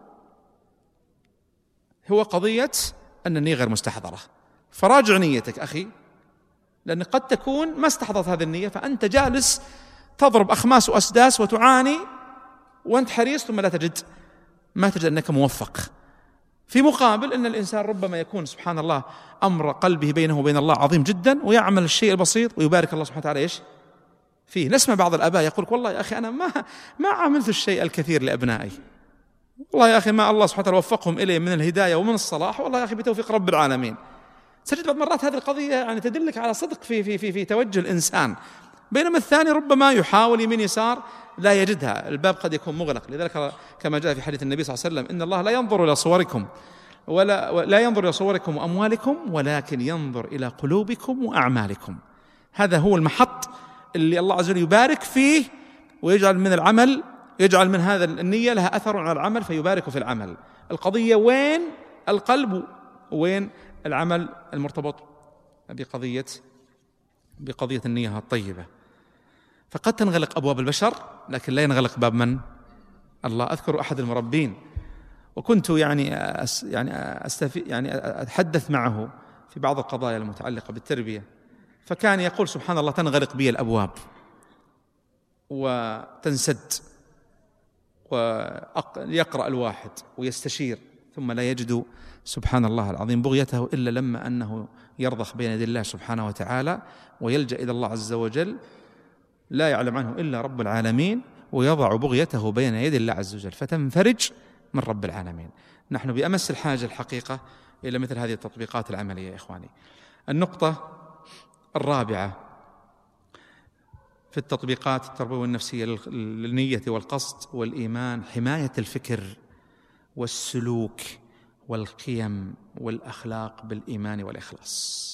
هو قضية أن النية غير مستحضرة. فراجع نيتك أخي، لأن قد تكون ما استحضرت هذه النية، فأنت جالس تضرب أخماس وأسداس وتعاني وأنت حريص، ثم لا تجد ما تجد أنك موفق. في مقابل أن الإنسان ربما يكون سبحان الله أمر قلبه بينه وبين الله عظيم جدا، ويعمل الشيء البسيط ويبارك الله سبحانه وتعالى إيش فيه. نسمع بعض الآباء يقول والله يا أخي أنا ما ما عملت الشيء الكثير لأبنائي، والله يا أخي ما الله سبحانه وتعالى وفقهم إلي من الهداية ومن الصلاح، والله يا أخي بتوفيق رب العالمين. تجد بعض مرات هذه القضية يعني تدلك على صدق في في في في توجه الإنسان، بينما الثاني ربما يحاول يمين يسار لا يجدها، الباب قد يكون مغلق. لذلك كما جاء في حديث النبي صلى الله عليه وسلم إن الله لا ينظر إلى صوركم ولا لا ينظر إلى صوركم وأموالكم ولكن ينظر إلى قلوبكم وأعمالكم. هذا هو المحط اللي الله عز وجل يبارك فيه ويجعل من العمل، يجعل من هذا النية لها أثر على العمل فيبارك في العمل. القضية وين القلب وين العمل المرتبط بقضية بقضية النية الطيبة. فقد تنغلق أبواب البشر لكن لا ينغلق باب من؟ الله. أذكر أحد المربين وكنت يعني أس يعني أستفي يعني أتحدث معه في بعض القضايا المتعلقة بالتربية، فكان يقول سبحان الله تنغلق بي الأبواب وتنسد، ويقرأ الواحد ويستشير ثم لا يجد سبحان الله العظيم بغيته إلا لما أنه يرضخ بين يدي الله سبحانه وتعالى ويلجأ إلى الله عز وجل لا يعلم عنه إلا رب العالمين، ويضع بغيته بين يدي الله عز وجل فتنفرج من رب العالمين. نحن بأمس الحاجة الحقيقة إلى مثل هذه التطبيقات العملية يا إخواني. النقطة الرابعة في التطبيقات التربوية النفسية للنية والقصد والإيمان حماية الفكر والسلوك والقيم والأخلاق بالإيمان والإخلاص.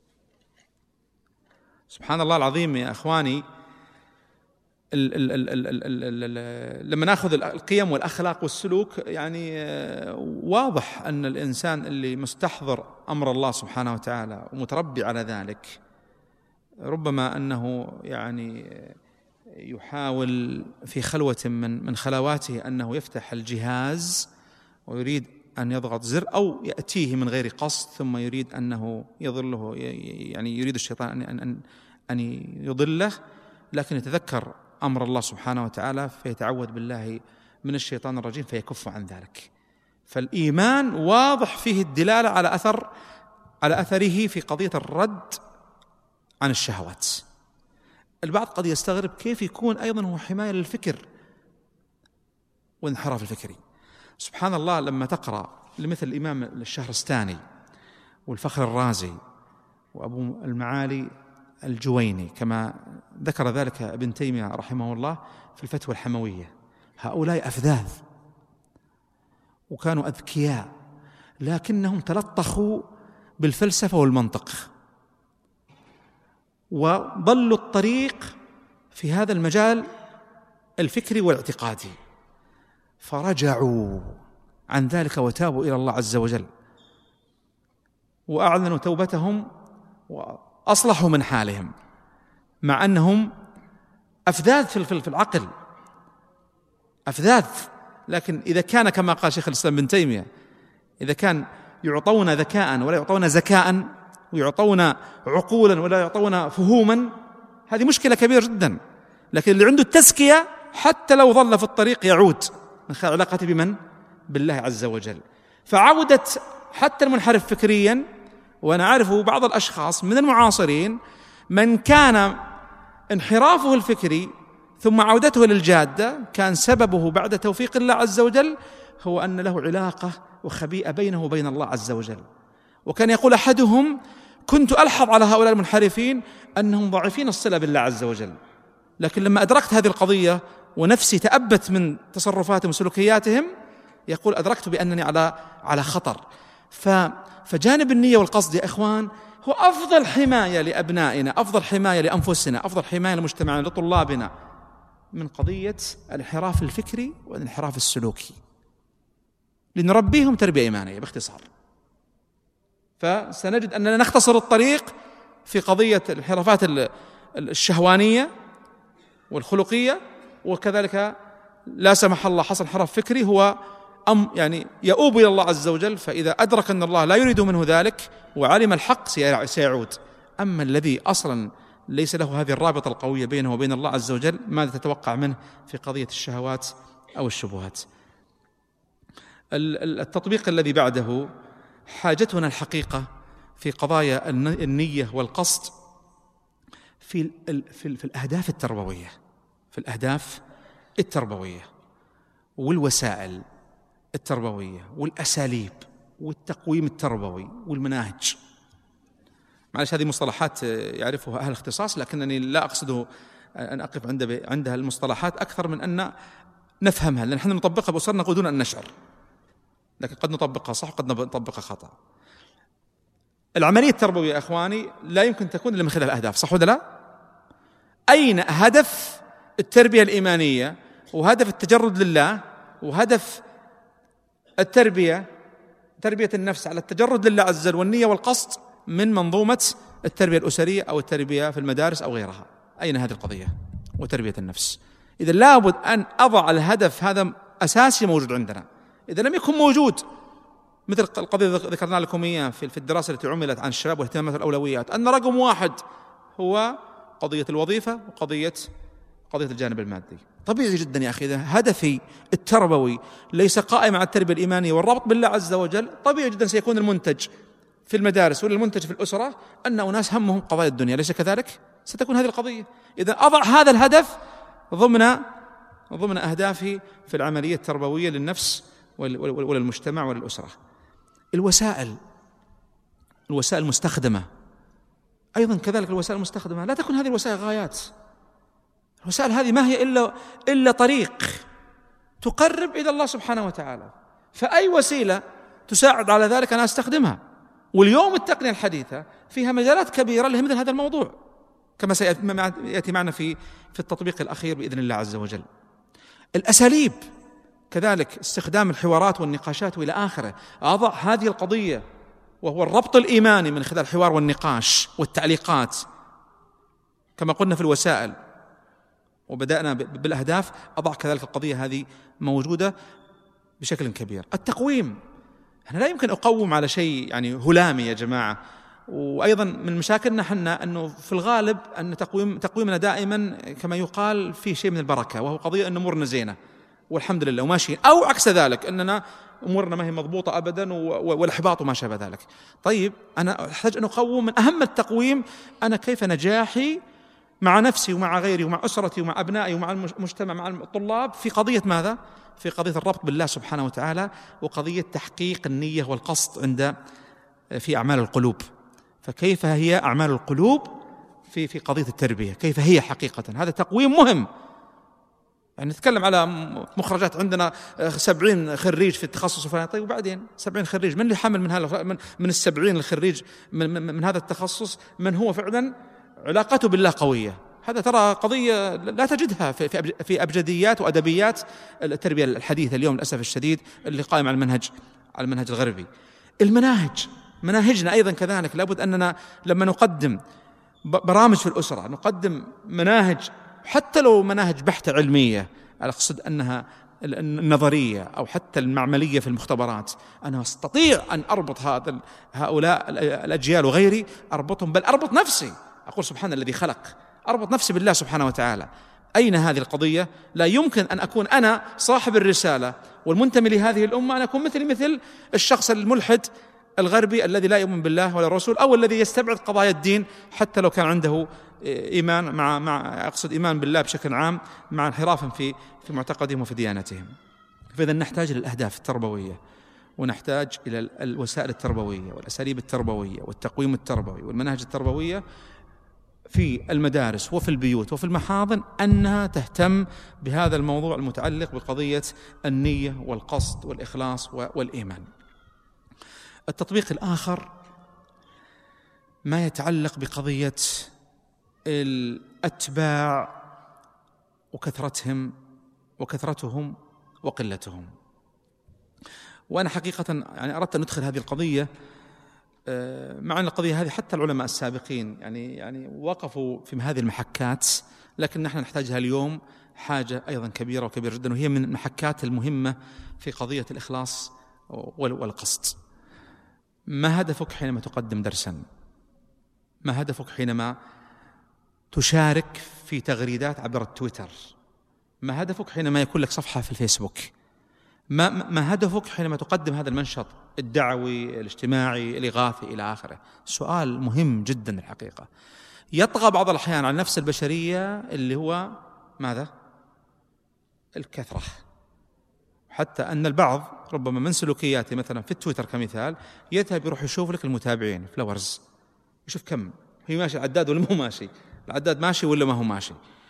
سبحان الله العظيم يا أخواني، ال ال ال ال ال ال ال لما نأخذ القيم والأخلاق والسلوك يعني واضح أن الإنسان اللي مستحضر أمر الله سبحانه وتعالى ومتربي على ذلك ربما أنه يعني يحاول في خلوة من من خلواته أنه يفتح الجهاز ويريد أن يضغط زر، أو يأتيه من غير قصد ثم يريد أنه يضله، يعني يريد الشيطان أن أن أن يضله، لكن يتذكر أمر الله سبحانه وتعالى فيتعوذ بالله من الشيطان الرجيم فيكف عن ذلك. فالإيمان واضح فيه الدلالة على أثر على أثره في قضية الرد عن الشهوات. البعض قد يستغرب كيف يكون أيضا هو حماية للفكر والانحراف الفكري. سبحان الله لما تقرأ لمثل الإمام الشهرستاني والفخر الرازي وأبو المعالي الجويني كما ذكر ذلك ابن تيمية رحمه الله في الفتوى الحموية، هؤلاء أفذاذ وكانوا أذكياء لكنهم تلطخوا بالفلسفة والمنطق وضلوا الطريق في هذا المجال الفكري والاعتقادي، فرجعوا عن ذلك وتابوا إلى الله عز وجل وأعلنوا توبتهم وأصلحوا من حالهم، مع أنهم أفذاذ في العقل أفذاذ. لكن إذا كان كما قال شيخ الإسلام ابن تيمية إذا كان يعطون ذكاء ولا يعطون زكاء ويعطون عقولا ولا يعطون فهوما هذه مشكلة كبيرة جدا. لكن اللي عنده التزكية حتى لو ظل في الطريق يعود من خلال علاقته بمن؟ بالله عز وجل. فعودة حتى المنحرف فكريا، وأنا أعرف بعض الأشخاص من المعاصرين من كان انحرافه الفكري ثم عودته للجادة كان سببه بعد توفيق الله عز وجل هو أن له علاقة وخبيئة بينه وبين الله عز وجل. وكان يقول أحدهم كنت ألحظ على هؤلاء المنحرفين أنهم ضعيفين الصلة بالله عز وجل، لكن لما أدركت هذه القضية ونفسي تأبت من تصرفاتهم وسلوكياتهم يقول أدركت بأنني على على خطر. فجانب النية والقصد يا إخوان هو أفضل حماية لأبنائنا، أفضل حماية لأنفسنا، أفضل حماية لمجتمعنا لطلابنا من قضية الانحراف الفكري والانحراف السلوكي، لنربيهم تربية إيمانية باختصار. فسنجد أننا نختصر الطريق في قضية الانحرافات الشهوانية والخلقية، وكذلك لا سمح الله حصل انحراف فكري هو أم يعني يؤوب إلى الله عز وجل، فإذا أدرك أن الله لا يريد منه ذلك وعلم الحق سيعود. أما الذي أصلا ليس له هذه الرابطة القوية بينه وبين الله عز وجل، ماذا تتوقع منه في قضية الشهوات أو الشبهات؟ التطبيق الذي بعده حاجتنا الحقيقة في قضايا النية والقصد في في الأهداف التربوية، في الأهداف التربوية والوسائل التربوية والأساليب والتقويم التربوي والمناهج. معلش هذه مصطلحات يعرفها أهل الاختصاص، لكنني لا أقصد أن أقف عند عندها المصطلحات أكثر من أن نفهمها، لأن نحن نطبقها بأسرنا دون أن نشعر، لكن قد نطبقها صح وقد نطبقها خطأ. العملية التربوية يا أخواني لا يمكن تكون إلا من خلال الأهداف، صح ولا لا؟ أين هدف التربية الإيمانية وهدف التجرد لله وهدف التربية تربية النفس على التجرد لله عز وجل والنية والقصد من منظومة التربية الأسرية أو التربية في المدارس أو غيرها؟ أين هذه القضية وتربية النفس؟ إذا لابد أن أضع الهدف هذا أساسي موجود عندنا. إذا لم يكن موجود، مثل القضية ذكرنا لكم إياه في الدراسة التي عملت عن الشباب واهتمامات الأولويات، أن رقم واحد هو قضية الوظيفة وقضية قضية الجانب المادي. طبيعي جدا يا أخي، إذا هدفي التربوي ليس قائم على التربية الإيمانية والربط بالله عز وجل، طبيعي جدا سيكون المنتج في المدارس ولا المنتج في الأسرة أن أناس همهم قضايا الدنيا، ليس كذلك؟ ستكون هذه القضية. إذا أضع هذا الهدف ضمن ضمن أهدافي في العملية التربوية للنفس وللمجتمع وللأسرة. الوسائل الوسائل المستخدمة أيضا كذلك، الوسائل المستخدمة لا تكون هذه الوسائل غايات. الوسائل هذه ما هي إلا إلا طريق تقرب إلى الله سبحانه وتعالى، فأي وسيلة تساعد على ذلك أنا أستخدمها. واليوم التقنية الحديثة فيها مجالات كبيرة لمثل هذا الموضوع، كما سيأتي معنا في في التطبيق الأخير بإذن الله عز وجل. الأساليب كذلك، استخدام الحوارات والنقاشات وإلى آخره. أضع هذه القضية وهو الربط الإيماني من خلال الحوار والنقاش والتعليقات، كما قلنا في الوسائل وبدأنا بالأهداف. أضع كذلك القضية هذه موجودة بشكل كبير. التقويم، أنا لا يمكن أقوم على شيء يعني هلامي يا جماعة. وأيضا من مشاكلنا حنا أنه في الغالب أن تقويم تقويمنا دائما كما يقال في شيء من البركة، وهو قضية أن أمورنا زينة والحمد لله وماشيين، أو عكس ذلك أننا أمورنا ما هي مضبوطة أبدا والإحباط وما شابه ذلك. طيب أنا أحتاج أن أقوم من أهم التقويم أنا كيف نجاحي مع نفسي ومع غيري ومع أسرتي ومع أبنائي ومع المجتمع مع الطلاب في قضية ماذا؟ في قضية الربط بالله سبحانه وتعالى وقضية تحقيق النية والقصد عند في أعمال القلوب. فكيف هي أعمال القلوب في في قضية التربية، كيف هي حقيقة؟ هذا تقويم مهم. يعني نتكلم على مخرجات، عندنا سبعين خريج في التخصص الفلاني، طيب وبعدين سبعين خريج من اللي حمل من هذا من, من السبعين الخريج من, من, من هذا التخصص من هو فعلا علاقته بالله قوية؟ هذا ترى قضية لا تجدها في في أبجديات وأدبيات التربية الحديثة اليوم للأسف الشديد اللي قائم على المنهج على المنهج الغربي. المناهج مناهجنا أيضا كذلك لابد أننا لما نقدم برامج في الأسرة نقدم مناهج، حتى لو مناهج بحتة علمية، أقصد أنها النظرية أو حتى المعملية في المختبرات، أنا أستطيع أن أربط هذا هؤلاء الأجيال وغيري، أربطهم بل أربط نفسي، أقول سبحان الذي خلق، أربط نفسي بالله سبحانه وتعالى. أين هذه القضية؟ لا يمكن أن أكون أنا صاحب الرسالة والمنتمي لهذه الأمة أن أكون مثل مثل الشخص الملحد الغربي الذي لا يؤمن بالله ولا الرسول، أو الذي يستبعد قضايا الدين حتى لو كان عنده إيمان مع مع أقصد إيمان بالله بشكل عام مع انحراف في في معتقدهم وفي ديانتهم. فإذا نحتاج للأهداف التربوية، ونحتاج إلى الوسائل التربوية والأساليب التربوية والتقويم التربوي والمناهج التربوية في المدارس وفي البيوت وفي المحاضن، أنها تهتم بهذا الموضوع المتعلق بقضية النية والقصد والإخلاص والإيمان. التطبيق الآخر ما يتعلق بقضية الأتباع وكثرتهم وكثرتهم وقلتهم. وأنا حقيقة يعني أردت أن ندخل هذه القضية مع أن القضية هذه حتى العلماء السابقين يعني يعني وقفوا في هذه المحكات، لكن نحن نحتاجها اليوم حاجة أيضا كبيرة وكبيرة جدا، وهي من المحكات المهمة في قضية الإخلاص والقصد. ما هدفك حينما تقدم درسا؟ ما هدفك حينما تشارك في تغريدات عبر التويتر؟ ما هدفك حينما يكون لك صفحة في الفيسبوك؟ ما, ما هدفك حينما تقدم هذا المنشط الدعوي الاجتماعي الإغاثي إلى آخره؟ سؤال مهم جدا الحقيقة. يطغى بعض الأحيان على النفس البشرية اللي هو ماذا؟ الكثرة. حتى أن البعض ربما من سلوكياته مثلا في التويتر كمثال يذهب يروح يشوف لك المتابعين فلاورز، يشوف كم هي ماشي العداد ولا مو ماشي، العداد ماشي ولا ما هو ماشي،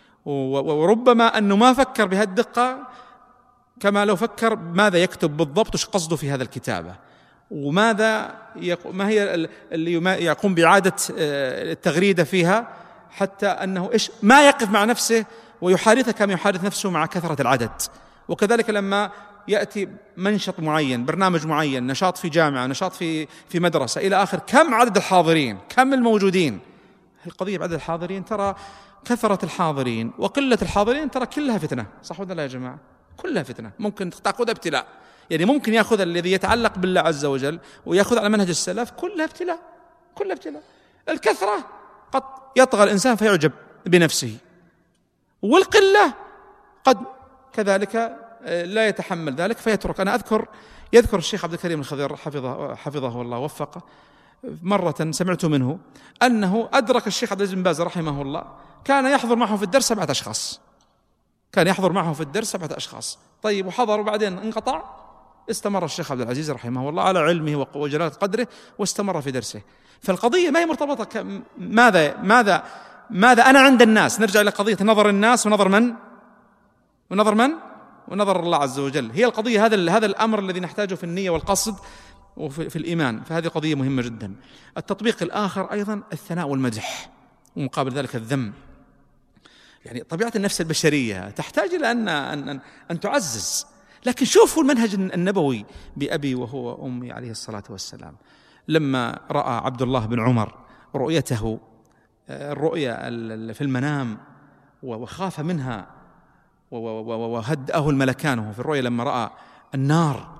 وربما أنه ما فكر بهالدقة كما لو فكر ماذا يكتب بالضبط وش قصده في هذا الكتابة، وماذا يق... ما هي اللي يقوم بإعادة التغريدة فيها، حتى أنه إيش ما يقف مع نفسه ويحادثها كما يحادث نفسه مع كثرة العدد. وكذلك لما يأتي منشط معين، برنامج معين، نشاط في جامعة، نشاط في في مدرسة إلى آخر، كم عدد الحاضرين، كم الموجودين. القضية بعدد الحاضرين، ترى كثرة الحاضرين وقلة الحاضرين ترى كلها فتنة، صح ولا لا يا جماعة؟ كلها فتنة، ممكن تأخذها ابتلاء، يعني ممكن يأخذ الذي يتعلق بالله عز وجل ويأخذ على منهج السلف كلها ابتلاء، كلها ابتلاء. الكثرة قد يطغى الإنسان فيعجب بنفسه، والقلة قد كذلك لا يتحمل ذلك فيترك. أنا أذكر يذكر الشيخ عبد الكريم الخضير حفظه حفظه الله وفقه، مرة سمعت منه أنه أدرك الشيخ عبد العزيز بن باز رحمه الله كان يحضر معه في الدرس سبعة أشخاص، كان يحضر معه في الدرس سبعة أشخاص. طيب وحضر وبعدين انقطع، استمر الشيخ عبد العزيز رحمه الله على علمه وجلالة قدره واستمر في درسه. فالقضية ما هي مرتبطة ماذا ماذا ماذا أنا عند الناس. نرجع إلى قضية نظر الناس ونظر من ونظر من ونظر الله عز وجل. هي القضية هذا هذا الأمر الذي نحتاجه في النية والقصد وفي في الإيمان، فهذه قضية مهمة جدا. التطبيق الآخر أيضا الثناء والمدح، ومقابل ذلك الذم. يعني طبيعة النفس البشرية تحتاج إلى أن أن أن تعزز. لكن شوفوا المنهج النبوي بأبي وهو وأمي عليه الصلاة والسلام، لما رأى عبد الله بن عمر رؤيته الرؤيا في المنام وخاف منها وهدأه الملكان في الرؤيا لما رأى النار،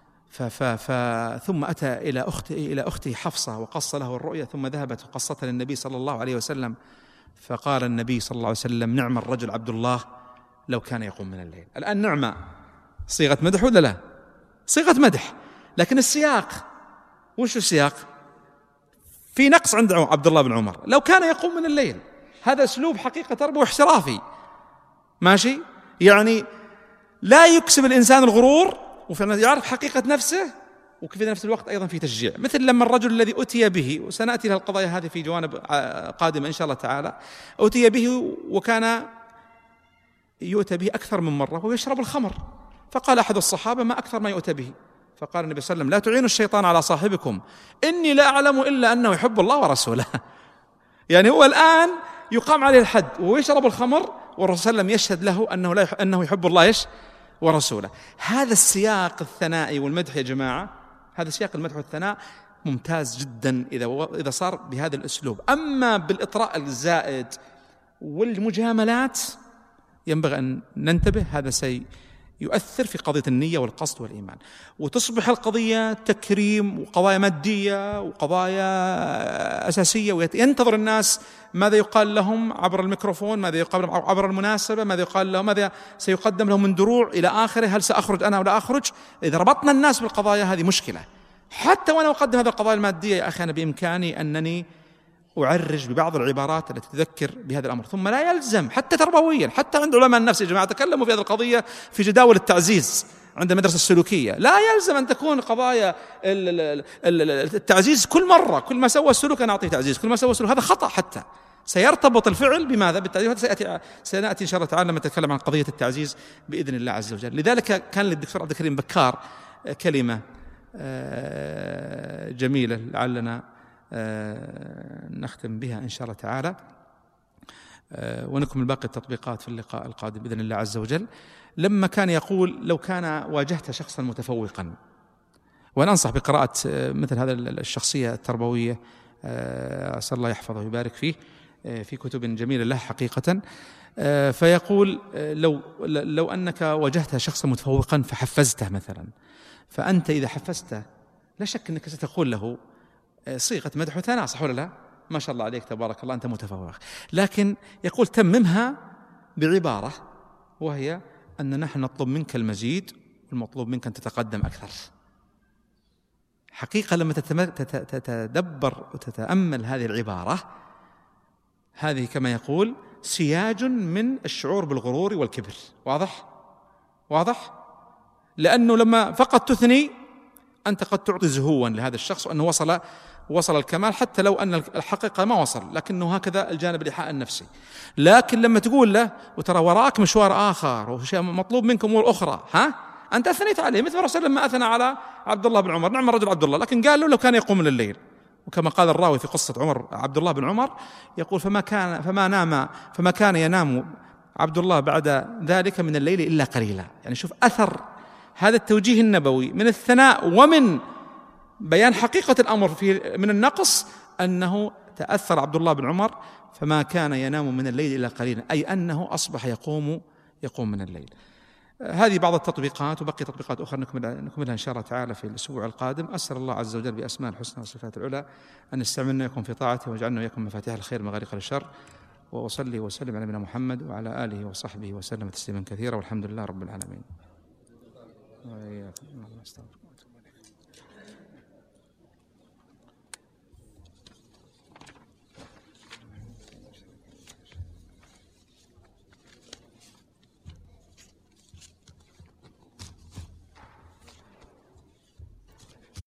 ثم أتى إلى أخته إلى أخته حفصة وقص له الرؤيا، ثم ذهبت وقصتها للنبي صلى الله عليه وسلم، فقال النبي صلى الله عليه وسلم: نعم الرجل عبد الله لو كان يقوم من الليل. الآن نعمة صيغة مدح ولا لا؟ صيغة مدح، لكن السياق وش السياق؟ في نقص عند عبد الله بن عمر، لو كان يقوم من الليل. هذا أسلوب حقيقة تربوي احترافي، ماشي؟ يعني لا يكسب الإنسان الغرور وفعلا يعرف حقيقة نفسه، وفي نفس الوقت أيضا في تشجيع. مثل لما الرجل الذي أتي به، وسنأتي لها القضايا هذه في جوانب قادمة إن شاء الله تعالى، أتي به وكان يؤتى به أكثر من مرة وهو يشرب الخمر، فقال أحد الصحابة: ما أكثر ما يؤتى به؟ فقال النبي صلى الله عليه وسلم: لا تعينوا الشيطان على صاحبكم، إني لا أعلم إلا أنه يحب الله ورسوله. يعني هو الآن يقام عليه الحد وهو يشرب الخمر، والرسول صلى الله عليه وسلم يشهد له أنه لا يح... أنه يحب الله إيش ورسوله. هذا السياق الثنائي والمدح يا جماعة، هذا سياق المدح والثناء ممتاز جدا إذا و... إذا صار بهذا الأسلوب. أما بالإطراء الزائد والمجاملات ينبغي أن ننتبه، هذا سيؤثر في قضية النية والقصد والإيمان، وتصبح القضية تكريم وقضايا مادية وقضايا أساسية، وينتظر الناس ماذا يقال لهم عبر الميكروفون، ماذا يقال لهم عبر المناسبة، ماذا يقال لهم، ماذا سيقدم لهم من دروع إلى آخره، هل سأخرج أنا ولا أخرج. إذا ربطنا الناس بالقضايا هذه مشكلة. حتى وأنا أقدم هذه القضايا المادية يا أخي، أنا بإمكاني أنني أعرج ببعض العبارات التي تذكر بهذا الأمر. ثم لا يلزم حتى تربويا، حتى عند علماء النفس يا جماعة تكلموا في هذه القضية في جداول التعزيز عند المدرسة السلوكية. لا يلزم أن تكون قضايا التعزيز كل مرة، كل ما سوى السلوك أنا أعطيه تعزيز، كل ما سوى السلوك، هذا خطأ. حتى سيرتبط الفعل بماذا؟ بالتعزيز. هذا سيأتي سنأتي إن شاء الله تعالى لما نتكلم عن قضية التعزيز بإذن الله عز وجل. لذلك كان للدكتور عبد الكريم بكار كلمة جميلة لعلنا نختم بها إن شاء الله تعالى، ونكمل باقي التطبيقات في اللقاء القادم بإذن الله عز وجل. لما كان يقول: لو كان واجهت شخصا متفوقا وأنا أنصح بقراءة مثل هذا الشخصية التربوية، أسأل الله يحفظه ويبارك فيه، في كتب جميلة له حقيقة. فيقول لو لو أنك واجهت شخصا متفوقا فحفزته مثلا، فأنت إذا حفزته لا شك أنك ستقول له صيغة مدح وثناء، صح ولا لا؟ ما شاء الله عليك تبارك الله أنت متفوق، لكن يقول تممها بعبارة، وهي أن نحن نطلب منك المزيد والمطلوب منك أن تتقدم أكثر. حقيقة لما تتدبر وتتأمل هذه العبارة، هذه كما يقول سياج من الشعور بالغرور والكبر. واضح؟ واضح؟ لأنه لما فقط تثني أنت قد تعطي زهوا لهذا الشخص وأنه وصل وصل الكمال، حتى لو أن الحقيقة ما وصل، لكنه هكذا الجانب الإيحاء النفسي. لكن لما تقول له وترى وراك مشوار آخر ومطلوب منك أمور أخرى، ها أنت أثنيت عليه، مثل الرسول لما أثنى على عبد الله بن عمر، نعم الرجل عبد الله، لكن قال له لو كان يقوم من الليل. وكما قال الراوي في قصة عمر عبد الله بن عمر، يقول فما كان فما نام فما كان ينام عبد الله بعد ذلك من الليل إلا قليلا. يعني شوف أثر هذا التوجيه النبوي من الثناء ومن بيان حقيقة الأمر في من النقص، أنه تأثر عبد الله بن عمر فما كان ينام من الليل إلا قليلا، أي أنه أصبح يقوم يقوم من الليل. هذه بعض التطبيقات، وبقي تطبيقات أخرى نكملها إن شاء الله تعالى في الأسبوع القادم. أسأل الله عز وجل بأسماء الحسنى والصفات العلى أن يستعملنا ويكون في طاعته، ويجعلنا ويكون مفاتيح الخير مغاليق الشر. وأصلي وسلم على نبينا محمد وعلى آله وصحبه وسلم تسليما كثيرا، والحمد لله رب العالمين. وإياكم.